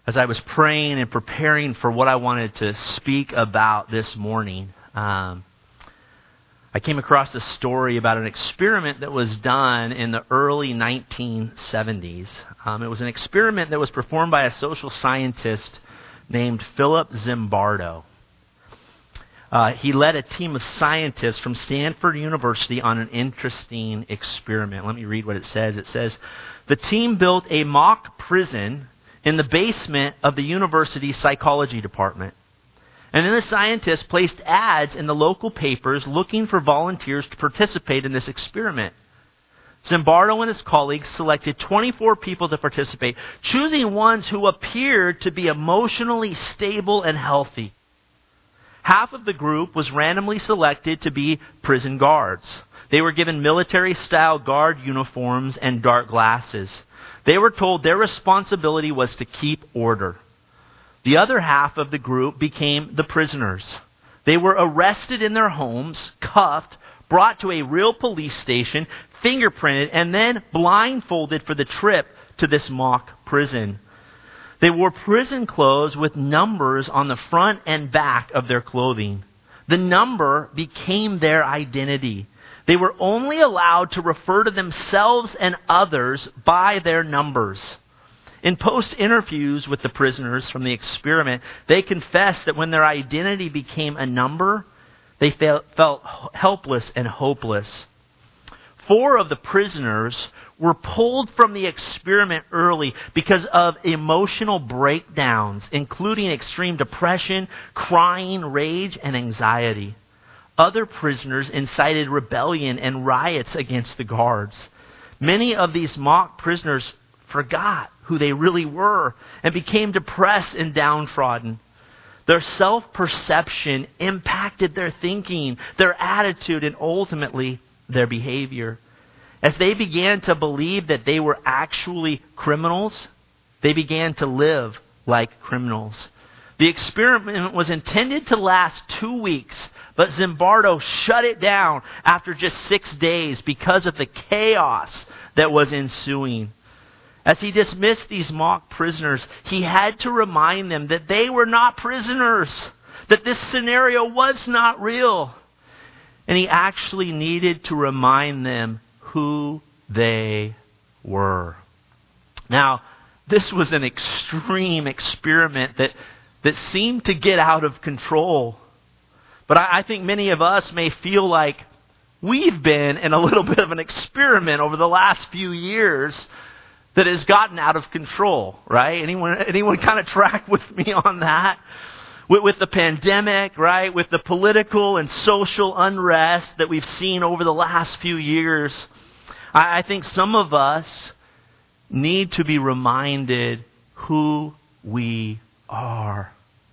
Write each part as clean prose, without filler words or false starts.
As I was praying and preparing for what I wanted to speak about this morning, I came across a story about an experiment that was done in the early 1970s. It was an experiment that was performed by a social scientist named Philip Zimbardo. He led a team of scientists from Stanford University on an interesting experiment. Let me read what it says. It says, the team built a mock prison in the basement of the university's psychology department. And then the scientists placed ads in the local papers looking for volunteers to participate in this experiment. Zimbardo and his colleagues selected 24 people to participate, choosing ones who appeared to be emotionally stable and healthy. Half of the group was randomly selected to be prison guards. They were given military-style guard uniforms and dark glasses. They were told their responsibility was to keep order. The other half of the group became the prisoners. They were arrested in their homes, cuffed, brought to a real police station, fingerprinted, and then blindfolded for the trip to this mock prison. They wore prison clothes with numbers on the front and back of their clothing. The number became their identity. They were only allowed to refer to themselves and others by their numbers. In post-interviews with the prisoners from the experiment, they confessed that when their identity became a number, they felt helpless and hopeless. 4 of the prisoners were pulled from the experiment early because of emotional breakdowns, including extreme depression, crying, rage, and anxiety. Other prisoners incited rebellion and riots against the guards. Many of these mock prisoners forgot who they really were and became depressed and downtrodden. Their self-perception impacted their thinking, their attitude, and ultimately their behavior. As they began to believe that they were actually criminals, they began to live like criminals. The experiment was intended to last 2 weeks, but Zimbardo shut it down after just 6 days because of the chaos that was ensuing. As he dismissed these mock prisoners, he had to remind them that they were not prisoners, that this scenario was not real. And he actually needed to remind them who they were. Now, this was an extreme experiment that seemed to get out of control. But I think many of us may feel like we've been in a little bit of an experiment over the last few years that has gotten out of control, right? Anyone kind of track with me on that? With the pandemic, right? With the political and social unrest that we've seen over the last few years, I think some of us need to be reminded who we are.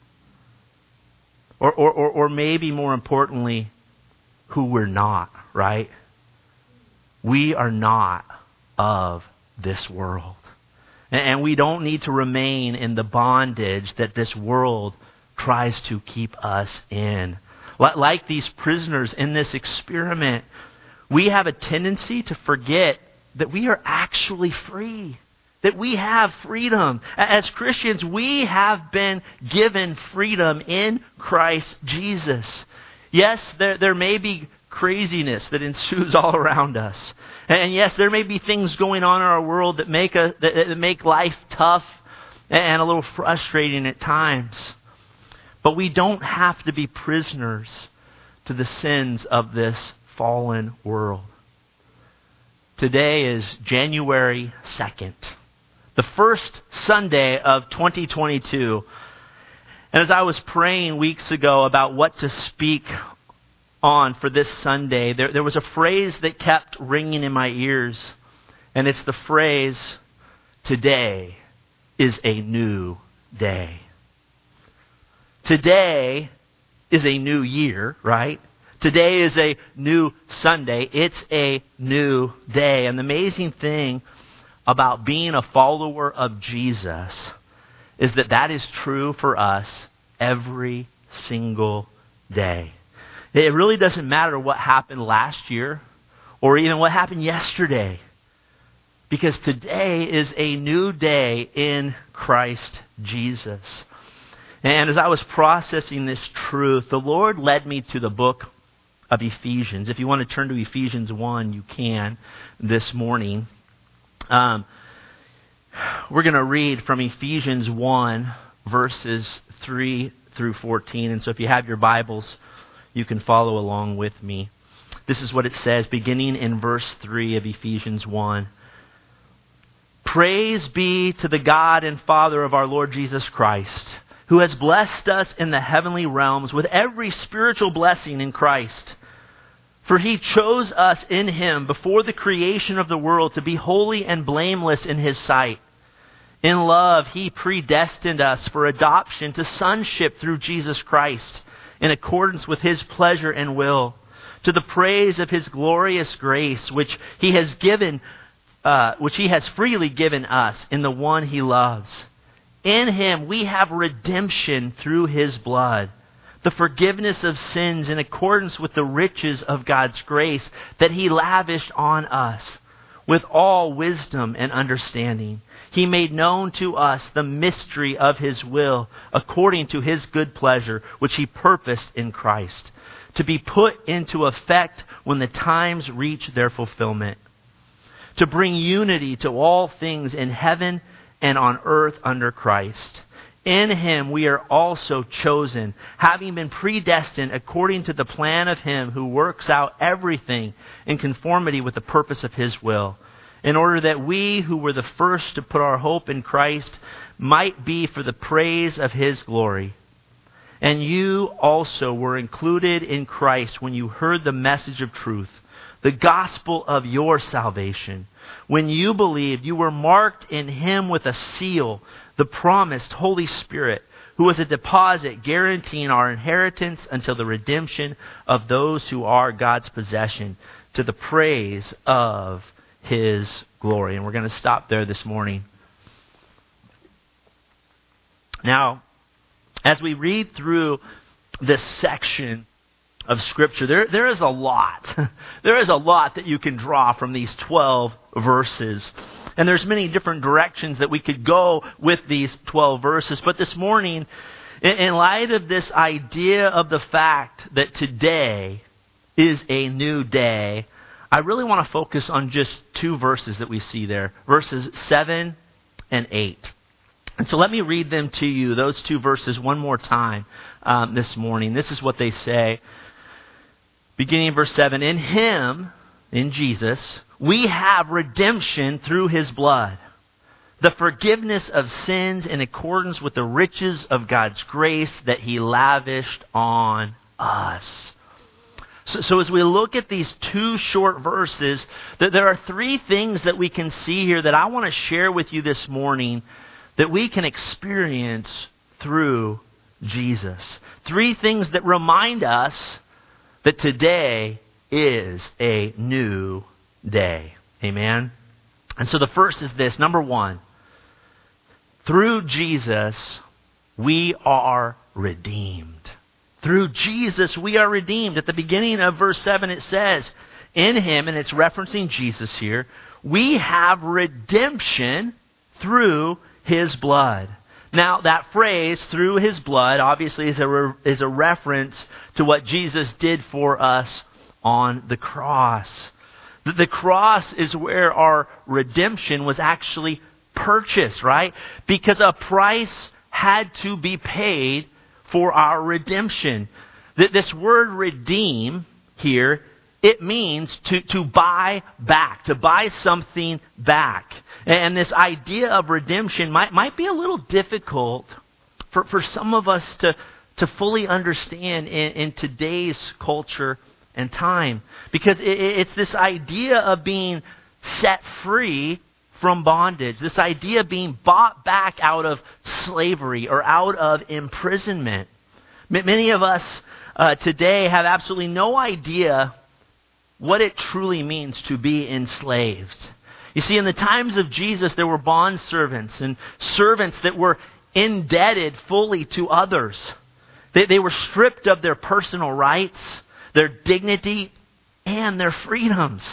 Or maybe more importantly, who we're not, right? We are not of this world. And we don't need to remain in the bondage that this world tries to keep us in. Like these prisoners in this experiment, we have a tendency to forget that we are actually free. That we have freedom. As Christians, we have been given freedom in Christ Jesus. Yes, there may be craziness that ensues all around us. And yes, there may be things going on in our world that make life tough and a little frustrating at times. But we don't have to be prisoners to the sins of this fallen world. Today is January 2nd. The first Sunday of 2022. And as I was praying weeks ago about what to speak on for this Sunday, there was a phrase that kept ringing in my ears. And it's the phrase, today is a new day. Today is a new year, right? Today is a new Sunday. It's a new day. And the amazing thing about being a follower of Jesus is that is true for us every single day. It really doesn't matter what happened last year or even what happened yesterday. Because today is a new day in Christ Jesus. And as I was processing this truth, the Lord led me to the book of Ephesians. If you want to turn to Ephesians 1, you can this morning. We're going to read from Ephesians 1, verses 3 through 14. And so if you have your Bibles, you can follow along with me. This is what it says, beginning in verse 3 of Ephesians 1. Praise be to the God and Father of our Lord Jesus Christ, who has blessed us in the heavenly realms with every spiritual blessing in Christ. For He chose us in Him before the creation of the world to be holy and blameless in His sight. In love, He predestined us for adoption to sonship through Jesus Christ, in accordance with His pleasure and will, to the praise of His glorious grace, which He has freely given us in the one He loves. In Him we have redemption through His blood, the forgiveness of sins in accordance with the riches of God's grace that He lavished on us with all wisdom and understanding. He made known to us the mystery of His will according to His good pleasure, which He purposed in Christ, to be put into effect when the times reach their fulfillment, to bring unity to all things in heaven and on earth under Christ. In Him we are also chosen, having been predestined according to the plan of Him who works out everything in conformity with the purpose of His will, in order that we who were the first to put our hope in Christ might be for the praise of His glory. And you also were included in Christ when you heard the message of truth, the gospel of your salvation. When you believed, you were marked in Him with a seal, the promised Holy Spirit, who is a deposit guaranteeing our inheritance until the redemption of those who are God's possession, to the praise of His glory. And we're going to stop there this morning. Now, as we read through this section of Scripture, there is a lot. There is a lot that you can draw from these 12 verses. And there's many different directions that we could go with these 12 verses. But this morning, in light of this idea of the fact that today is a new day, I really want to focus on just two verses that we see there, verses 7 and 8. And so let me read them to you, those two verses, one more time this morning. This is what they say. Beginning in verse 7, in Him, in Jesus, we have redemption through His blood, the forgiveness of sins in accordance with the riches of God's grace that He lavished on us. So as we look at these two short verses, there are three things that we can see here that I want to share with you this morning that we can experience through Jesus. Three things that remind us that today is a new day. Amen? And so the first is this. Number one, through Jesus, we are redeemed. Through Jesus, we are redeemed. At the beginning of verse 7, it says, in Him, and it's referencing Jesus here, we have redemption through His blood. Now, that phrase, through His blood, obviously is a reference to what Jesus did for us on the cross. The cross is where our redemption was actually purchased, right? Because a price had to be paid for our redemption. This word redeem here, it means to buy back, to buy something back. And this idea of redemption might be a little difficult for some of us to fully understand in today's culture and time. Because it's this idea of being set free from bondage. This idea of being bought back out of slavery or out of imprisonment. Many of us today have absolutely no idea what it truly means to be enslaved. You see, in the times of Jesus, there were bond servants and servants that were indebted fully to others. They were stripped of their personal rights, their dignity, and their freedoms.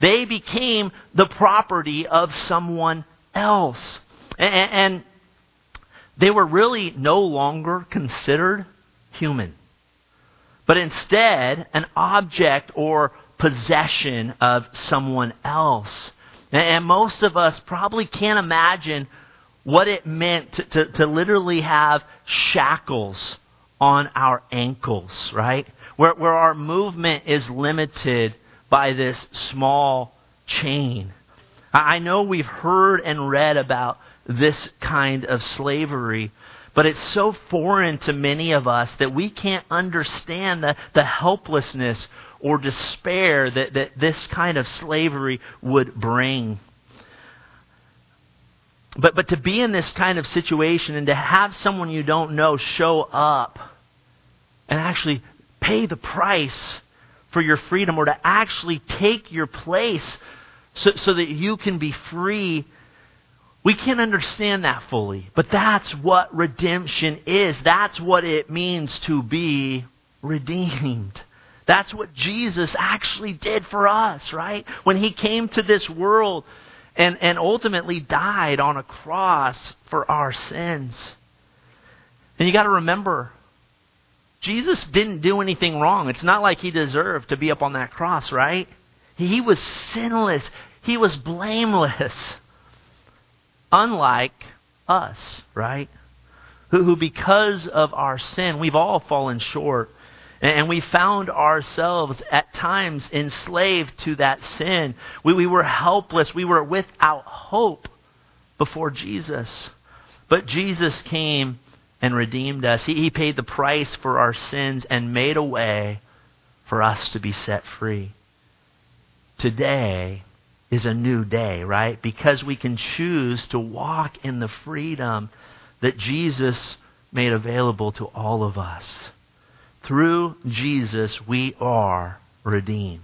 They became the property of someone else. And they were really no longer considered human, but instead an object or possession of someone else. And most of us probably can't imagine what it meant to literally have shackles on our ankles, right? Where our movement is limited by this small chain. I know we've heard and read about this kind of slavery, but it's so foreign to many of us that we can't understand the helplessness or despair that this kind of slavery would bring. But to be in this kind of situation and to have someone you don't know show up and actually pay the price for your freedom, or to actually take your place so that you can be free, we can't understand that fully. But that's what redemption is. That's what it means to be redeemed. That's what Jesus actually did for us, right? When He came to this world and ultimately died on a cross for our sins. And you got to remember, Jesus didn't do anything wrong. It's not like He deserved to be up on that cross, right? He was sinless. He was blameless. Unlike us, right? Who because of our sin, we've all fallen short. And we found ourselves at times enslaved to that sin. We were helpless. We were without hope before Jesus. But Jesus came and redeemed us. He paid the price for our sins and made a way for us to be set free. Today is a new day, right? Because we can choose to walk in the freedom that Jesus made available to all of us. Through Jesus, we are redeemed.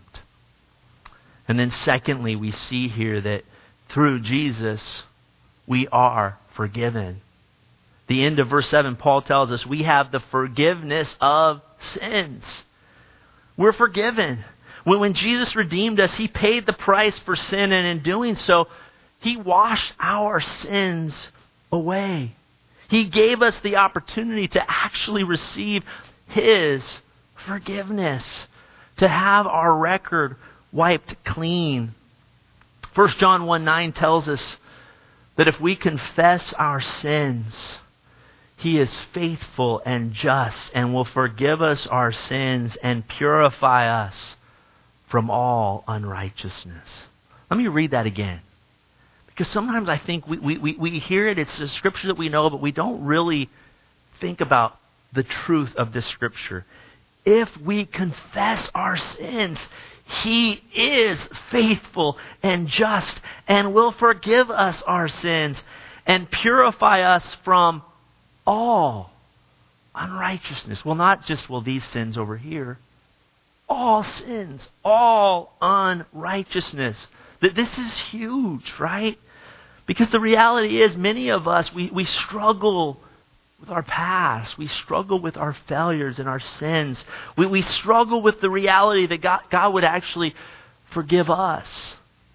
And then secondly, we see here that through Jesus, we are forgiven. The end of verse 7, Paul tells us we have the forgiveness of sins. We're forgiven. When Jesus redeemed us, He paid the price for sin, and in doing so, He washed our sins away. He gave us the opportunity to actually receive His forgiveness, to have our record wiped clean. 1 John 1:9 tells us that if we confess our sins, He is faithful and just and will forgive us our sins and purify us from all unrighteousness. Let me read that again. Because sometimes I think we hear it, it's a scripture that we know, but we don't really think about the truth of this scripture. If we confess our sins, He is faithful and just and will forgive us our sins and purify us from all unrighteousness. Well, not just, these sins over here. All sins, all unrighteousness. This is huge, right? Because the reality is, many of us, we struggle with our past. We struggle with our failures and our sins. We struggle with the reality that God would actually forgive us.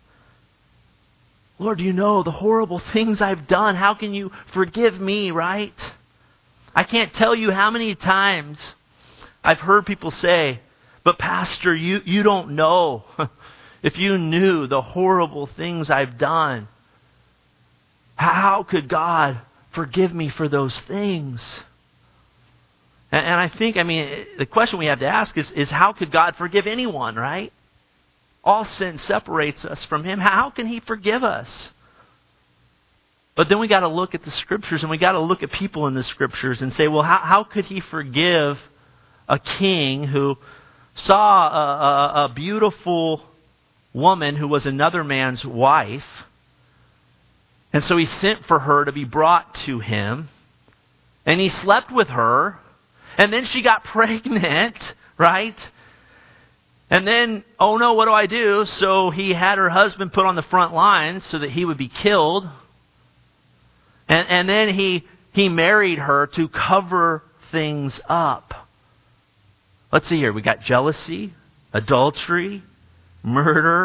Lord, you know the horrible things I've done. How can you forgive me, right? I can't tell you how many times I've heard people say, but Pastor, you don't know. If you knew the horrible things I've done, how could God forgive me for those things? And I think, the question we have to ask is how could God forgive anyone, right? All sin separates us from Him. How can He forgive us? But then we got to look at the Scriptures, and we got to look at people in the Scriptures and say, well, how could He forgive a king who saw a beautiful woman who was another man's wife, and so he sent for her to be brought to him, and he slept with her, and then she got pregnant, right? And then, oh no, what do I do? So he had her husband put on the front lines so that he would be killed. And then he married her to cover things up. Let's see here. We got jealousy, adultery, murder,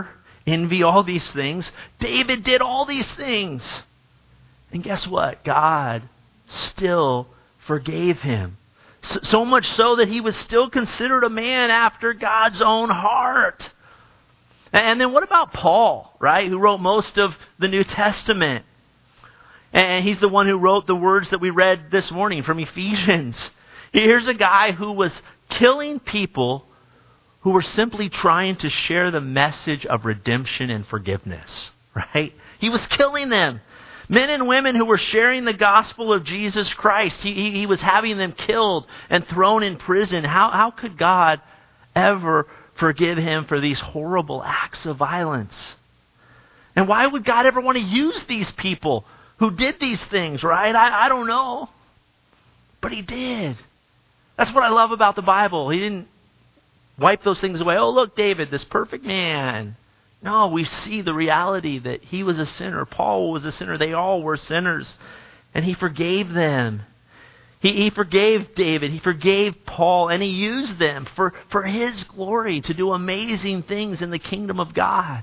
envy all these things. David did all these things. And guess what? God still forgave him. So much so that he was still considered a man after God's own heart. And then what about Paul, right? Who wrote most of the New Testament. And he's the one who wrote the words that we read this morning from Ephesians. Here's a guy who was killing people who were simply trying to share the message of redemption and forgiveness, right? He was killing them. Men and women who were sharing the gospel of Jesus Christ. He was having them killed and thrown in prison. How could God ever forgive him for these horrible acts of violence? And why would God ever want to use these people who did these things, right? I don't know. But he did. That's what I love about the Bible. He didn't wipe those things away. Oh, look, David, this perfect man. No, we see the reality that he was a sinner. Paul was a sinner. They all were sinners. And he forgave them. He forgave David. He forgave Paul. And he used them for his glory to do amazing things in the kingdom of God.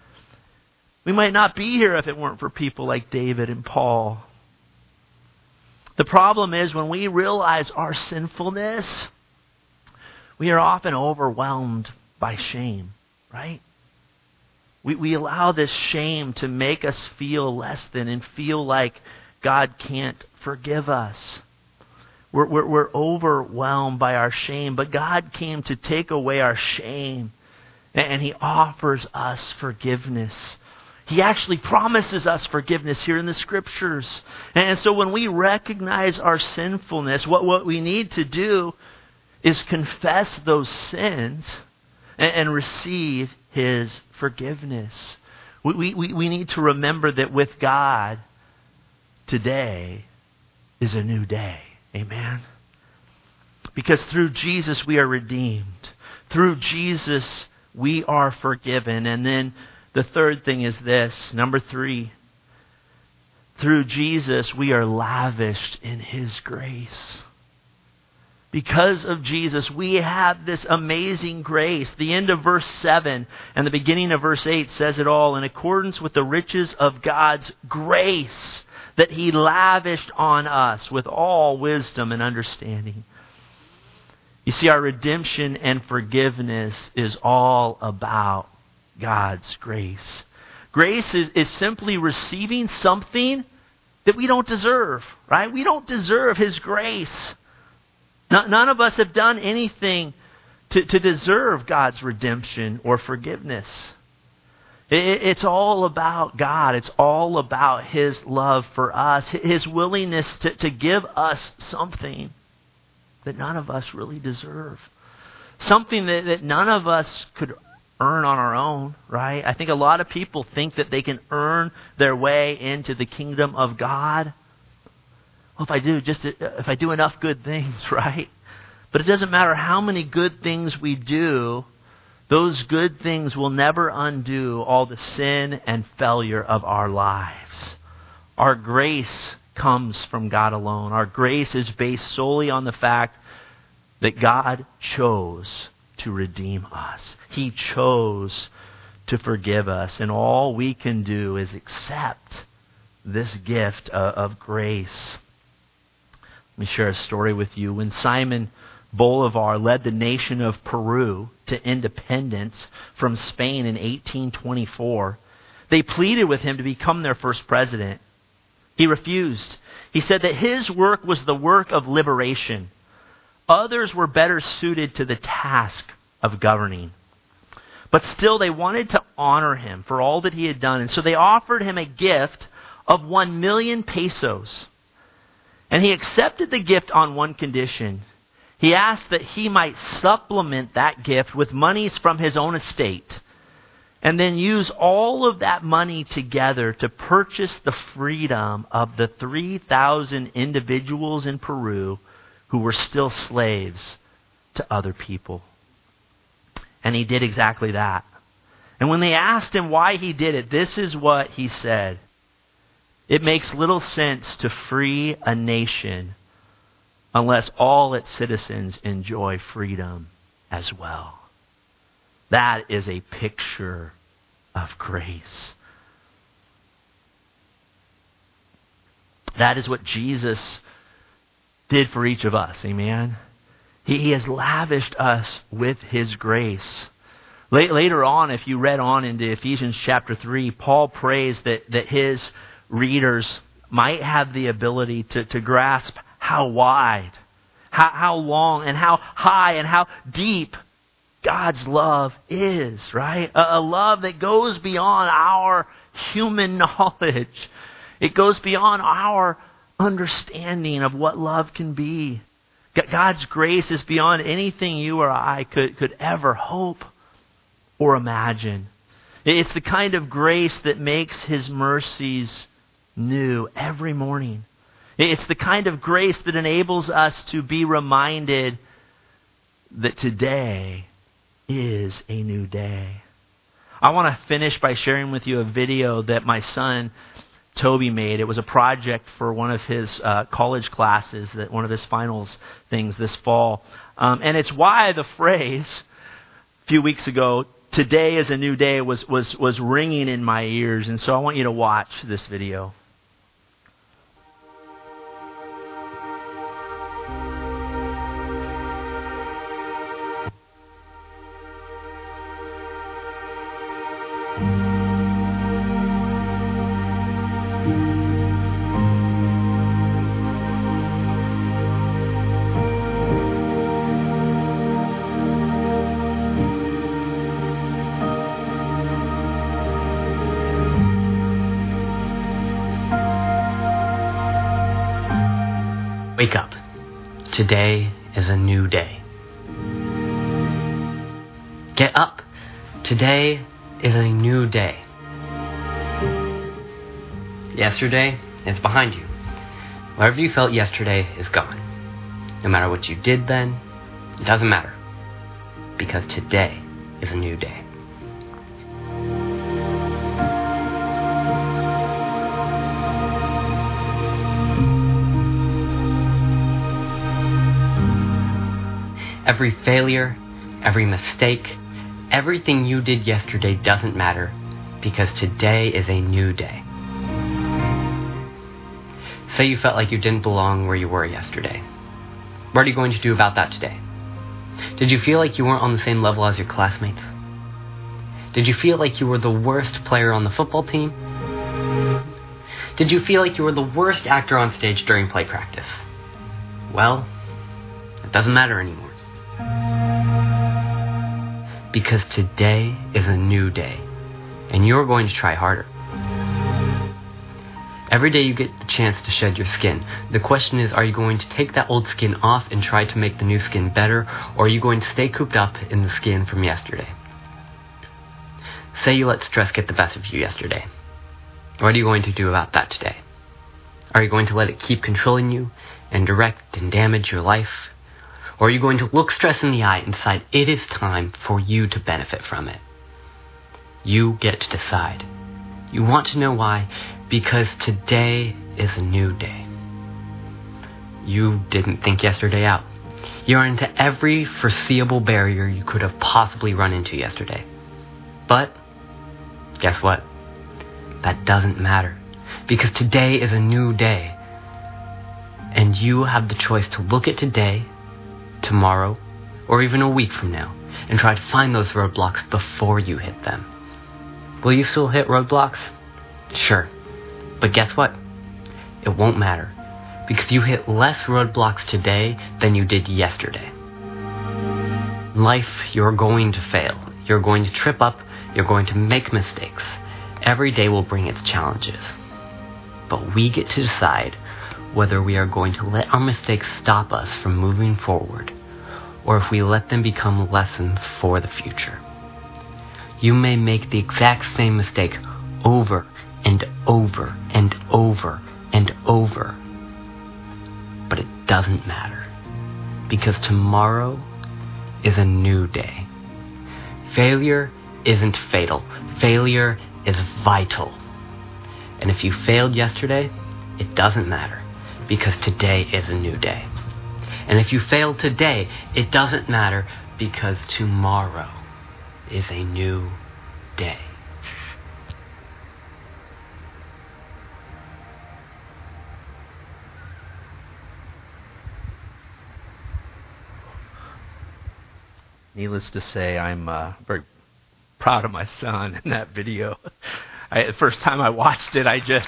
We might not be here if it weren't for people like David and Paul. The problem is when we realize our sinfulness, we are often overwhelmed by shame, right? We allow this shame to make us feel less than and feel like God can't forgive us. We're overwhelmed by our shame, but God came to take away our shame, and He offers us forgiveness. He actually promises us forgiveness here in the Scriptures. And so when we recognize our sinfulness, what we need to do is confess those sins and receive His forgiveness. We need to remember that with God, today is a new day. Amen? Because through Jesus we are redeemed. Through Jesus we are forgiven. And then the third thing is this, number 3. Through Jesus we are lavished in His grace. Because of Jesus, we have this amazing grace. The end of verse 7 and the beginning of verse 8 says it all. In accordance with the riches of God's grace that He lavished on us with all wisdom and understanding. You see, our redemption and forgiveness is all about God's grace. Grace is simply receiving something that we don't deserve, right? We don't deserve His grace. None of us have done anything to deserve God's redemption or forgiveness. It's all about God. It's all about His love for us, His willingness to give us something that none of us really deserve. Something that none of us could earn on our own, right? I think a lot of people think that they can earn their way into the kingdom of God. Well, if I do enough good things, right? But it doesn't matter how many good things we do, those good things will never undo all the sin and failure of our lives. Our grace comes from God alone. Our grace is based solely on the fact that God chose to redeem us. He chose to forgive us. And all we can do is accept this gift of grace. Let me share a story with you. When Simon Bolivar led the nation of Peru to independence from Spain in 1824, they pleaded with him to become their first president. He refused. He said that his work was the work of liberation. Others were better suited to the task of governing. But still they wanted to honor him for all that he had done. And so they offered him a gift of 1 million pesos. And he accepted the gift on one condition. He asked that he might supplement that gift with monies from his own estate and then use all of that money together to purchase the freedom of the 3,000 individuals in Peru who were still slaves to other people. And he did exactly that. And when they asked him why he did it, this is what he said. It makes little sense to free a nation unless all its citizens enjoy freedom as well. That is a picture of grace. That is what Jesus did for each of us. Amen? He has lavished us with His grace. Later on, if you read on into Ephesians chapter 3, Paul prays that his readers might have the ability to grasp how wide, how long, and how high, and how deep God's love is, right? A love that goes beyond our human knowledge. It goes beyond our understanding of what love can be. God's grace is beyond anything you or I could ever hope or imagine. It's the kind of grace that makes His mercies new every morning. It's the kind of grace that enables us to be reminded that today is a new day. I want to finish by sharing with you a video that my son Toby made. It was a project for one of his college classes, that one of his finals things this fall. And it's why the phrase a few weeks ago, "Today is a new day," was ringing in my ears. And so I want you to watch this video. Wake up. Today is a new day. Get up. Today is a new day. Yesterday is behind you. Whatever you felt yesterday is gone. No matter what you did then, it doesn't matter. Because today is a new day. Every failure, every mistake, everything you did yesterday doesn't matter, because today is a new day. Say you felt like you didn't belong where you were yesterday. What are you going to do about that today? Did you feel like you weren't on the same level as your classmates? Did you feel like you were the worst player on the football team? Did you feel like you were the worst actor on stage during play practice? Well, it doesn't matter anymore. Because today is a new day, and you're going to try harder. Every day you get the chance to shed your skin. The question is, are you going to take that old skin off and try to make the new skin better, or are you going to stay cooped up in the skin from yesterday? Say you let stress get the best of you yesterday. What are you going to do about that today? Are you going to let it keep controlling you and direct and damage your life? Or are you going to look stress in the eye and decide it is time for you to benefit from it? You get to decide. You want to know why? Because today is a new day. You didn't think yesterday out. You ran into every foreseeable barrier you could have possibly run into yesterday. But guess what? That doesn't matter. Because today is a new day. And you have the choice to look at today, tomorrow, or even a week from now, and try to find those roadblocks before you hit them. Will you still hit roadblocks? Sure. But guess what? It won't matter, because you hit less roadblocks today than you did yesterday. In life, you're going to fail. You're going to trip up. You're going to make mistakes. Every day will bring its challenges. But we get to decide whether we are going to let our mistakes stop us from moving forward, or if we let them become lessons for the future. You may make the exact same mistake over and over and over and over, but it doesn't matter, because tomorrow is a new day. Failure isn't fatal. Failure is vital. And if you failed yesterday, it doesn't matter, because today is a new day. And if you failed today, it doesn't matter, because tomorrow is a new day. Needless to say, I'm very proud of my son in that video. The first time I watched it, I just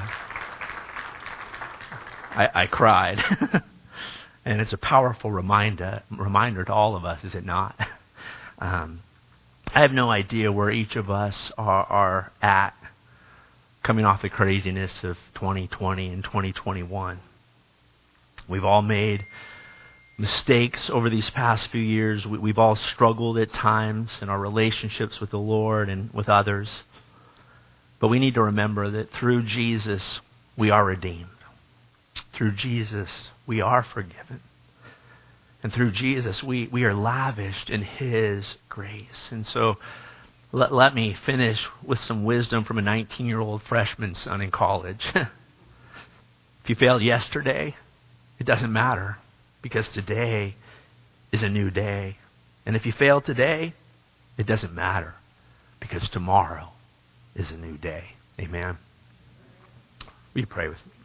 I cried. And it's a powerful reminder to all of us, is it not? I have no idea where each of us are at coming off the craziness of 2020 and 2021. We've all made mistakes over these past few years. We've all struggled at times in our relationships with the Lord and with others. But we need to remember that through Jesus, we are redeemed. Through Jesus, we are forgiven. And through Jesus, we are lavished in His grace. And so let me finish with some wisdom from a 19-year-old freshman son in college. If you failed yesterday, it doesn't matter, because today is a new day. And if you fail today, it doesn't matter, because tomorrow is a new day. Amen. Will you pray with me?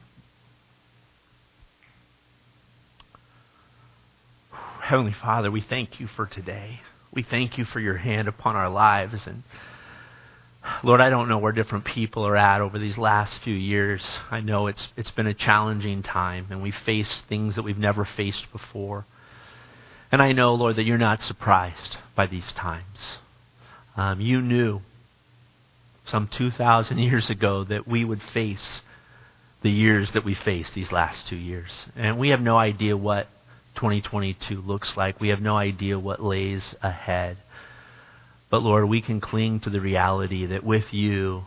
Heavenly Father, we thank you for today. We thank you for your hand upon our lives. And Lord, I don't know where different people are at over these last few years. I know it's been a challenging time, and we've faced things that we've never faced before. And I know, Lord, that you're not surprised by these times. You knew some 2,000 years ago that we would face the years that we faced these last 2 years. And we have no idea what 2022 looks like. We have no idea what lays ahead. But Lord, we can cling to the reality that with you,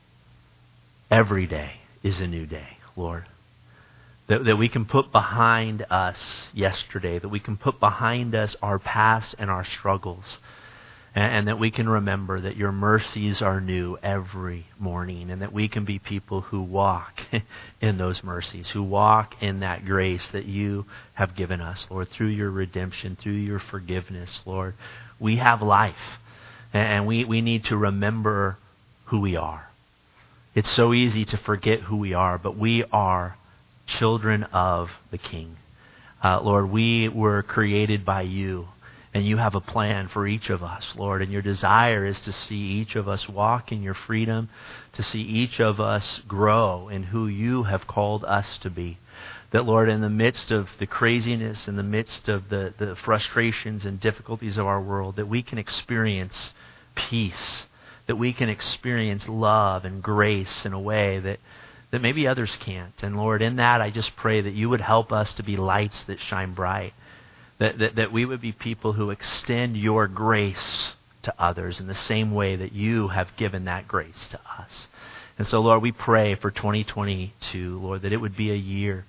every day is a new day, Lord. That we can put behind us yesterday, that we can put behind us our past and our struggles, and that we can remember that your mercies are new every morning, and that we can be people who walk in those mercies, who walk in that grace that you have given us, Lord, through your redemption, through your forgiveness, Lord. We have life, and we need to remember who we are. It's so easy to forget who we are, but we are children of the King. Lord, we were created by you, and you have a plan for each of us, Lord. And your desire is to see each of us walk in your freedom, to see each of us grow in who you have called us to be. That, Lord, in the midst of the craziness, in the midst of the frustrations and difficulties of our world, that we can experience peace, that we can experience love and grace in a way that maybe others can't. And Lord, in that, I just pray that you would help us to be lights that shine bright. That we would be people who extend your grace to others in the same way that you have given that grace to us. And so, Lord, we pray for 2022, Lord, that it would be a year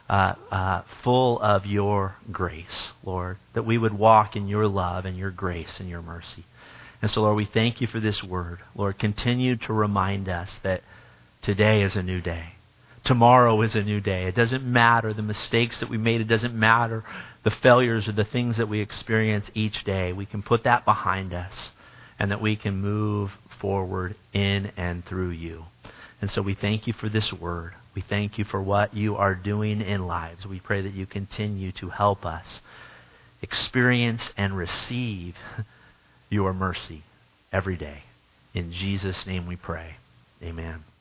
full of your grace, Lord, that we would walk in your love and your grace and your mercy. And so, Lord, we thank you for this word. Lord, continue to remind us that today is a new day. Tomorrow is a new day. It doesn't matter the mistakes that we made. It doesn't matter the failures or the things that we experience each day. We can put that behind us, and that we can move forward in and through you. And so we thank you for this word. We thank you for what you are doing in lives. We pray that you continue to help us experience and receive your mercy every day. In Jesus' name we pray. Amen.